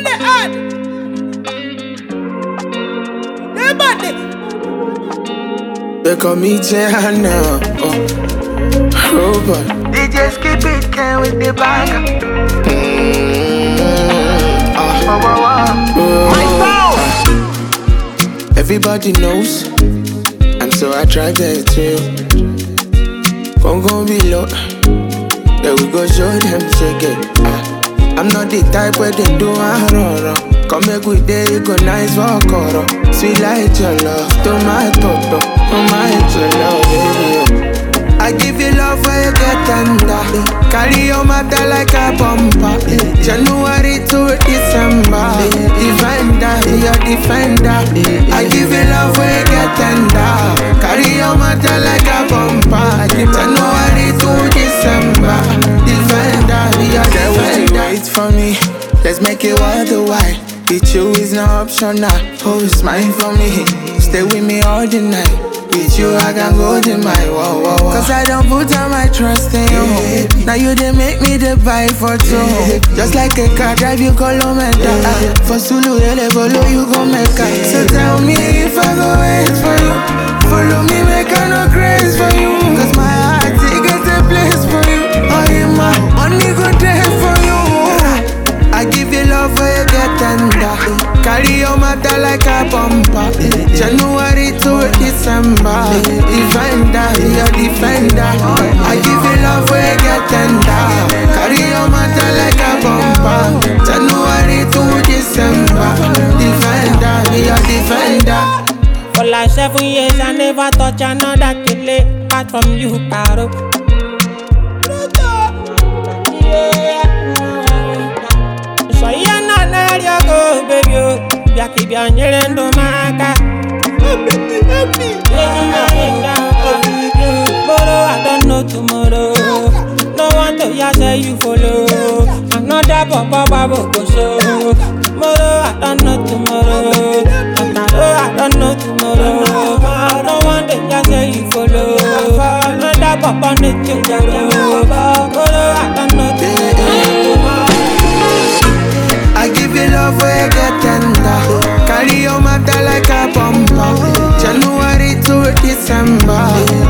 They call me Jana, robot. They just keep it can with the bag. Everybody knows I'm so attracted to you. Gon' be low. Yeah, we go show them shake it. I'm not the type where they do a come make we day, you go nice for coro. Sweet like your love, tomato, love, baby. I give you love where you get tender. Carry your matter like a bumper. January to December. Defender, your defender. I give you love where you get tender. Carry your matter like a bumper. January to December. Defender, your defender. Wait for me, let's make it worth the while. With you is no option now. Oh, smile for me, stay with me all the night. With you I can go to my wow. Cause I don't put all my trust in you. Now you they make me the buy for two. Just like a car drive you Colomenta. For Sulu Elebolo you go make it. So tell me if I go wait for you. Follow me make I no grace for you. Cause my heart it get a place for you. Oh yeah my money go there for you. I give you love where you get tender. Carry your matter like a bumper. January to December. Defender, your defender. I give you love where you get tender. Carry your matter like a bumper. January to December. Defender, your defender. For like 7 years I never touch another killer apart from you, Caro. So you're not there, you go, baby. Ya keep on yelling to my car. Tomorrow, I don't know tomorrow. No one to ya say you follow. Another papa go so. Tomorrow, I don't know tomorrow. I don't know tomorrow. No one to ya say you follow. Another papa need to go. Tomorrow, I don't know tomorrow. I give you love where you get tender. Carry your matter like a bumper. January to December.